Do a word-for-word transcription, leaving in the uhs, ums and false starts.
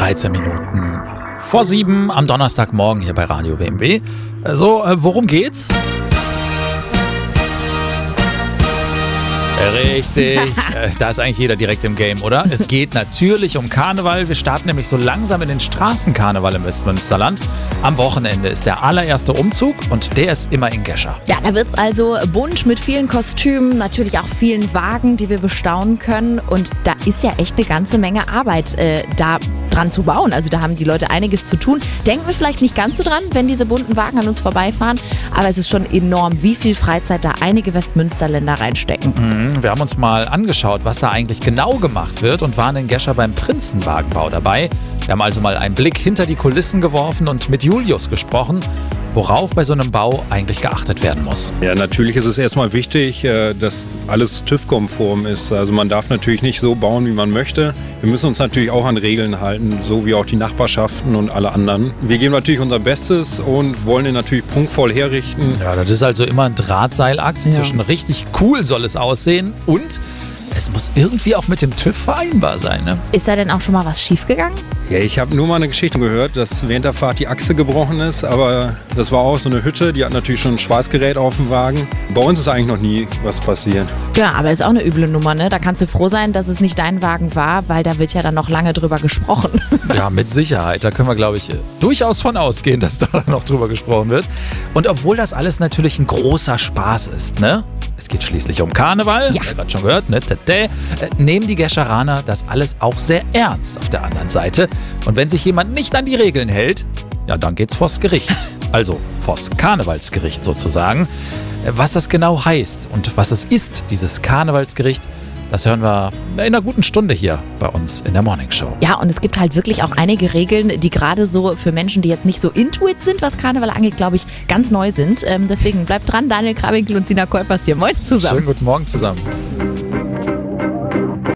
dreizehn Minuten vor sieben am Donnerstagmorgen hier bei Radio W M W. So, äh, worum geht's? Richtig, da ist eigentlich jeder direkt im Game, oder? Es geht natürlich um Karneval. Wir starten nämlich so langsam in den Straßenkarneval im Westmünsterland. Am Wochenende ist der allererste Umzug und der ist immer in Gescher. Ja, da wird's also bunt mit vielen Kostümen, natürlich auch vielen Wagen, die wir bestaunen können. Und da ist ja echt eine ganze Menge Arbeit äh, da dran zu bauen. Also da haben die Leute einiges zu tun. Denken wir vielleicht nicht ganz so dran, wenn diese bunten Wagen an uns vorbeifahren. Aber es ist schon enorm, wie viel Freizeit da einige Westmünsterländer reinstecken. Mhm. Wir haben uns mal angeschaut, was da eigentlich genau gemacht wird und waren in Gescher beim Prinzenwagenbau dabei. Wir haben also mal einen Blick hinter die Kulissen geworfen und mit Julius gesprochen, worauf bei so einem Bau eigentlich geachtet werden muss. Ja, natürlich ist es erstmal wichtig, dass alles TÜV-konform ist. Also man darf natürlich nicht so bauen, wie man möchte. Wir müssen uns natürlich auch an Regeln halten, so wie auch die Nachbarschaften und alle anderen. Wir geben natürlich unser Bestes und wollen den natürlich prunkvoll herrichten. Ja, das ist also immer ein Drahtseilakt. Ja. Zwischen richtig cool soll es aussehen und es muss irgendwie auch mit dem TÜV vereinbar sein, ne? Ist da denn auch schon mal was schiefgegangen? Ja, ich habe nur mal eine Geschichte gehört, dass während der Fahrt die Achse gebrochen ist, aber das war auch so eine Hütte, die hat natürlich schon ein Schweißgerät auf dem Wagen. Bei uns ist eigentlich noch nie was passiert. Ja, aber ist auch eine üble Nummer, ne? Da kannst du froh sein, dass es nicht dein Wagen war, weil da wird ja dann noch lange drüber gesprochen. Ja, mit Sicherheit. Da können wir, glaube ich, durchaus von ausgehen, dass da noch drüber gesprochen wird. Und obwohl das alles natürlich ein großer Spaß ist, ne? Es geht schließlich um Karneval, ja. Haben wir gerade schon gehört, ne? Tete, nehmen die Gescheraner das alles auch sehr ernst auf der anderen Seite. Und wenn sich jemand nicht an die Regeln hält, ja, dann geht's vors Gericht. Also vors Karnevalsgericht sozusagen. Was das genau heißt und was es ist, dieses Karnevalsgericht, das hören wir in einer guten Stunde hier bei uns in der Morningshow. Ja, und es gibt halt wirklich auch einige Regeln, die gerade so für Menschen, die jetzt nicht so intuit sind, was Karneval angeht, glaube ich, ganz neu sind. Ähm, deswegen bleibt dran, Daniel Krabinkel und Sina Kuipers hier. Moin zusammen. Schönen guten Morgen zusammen.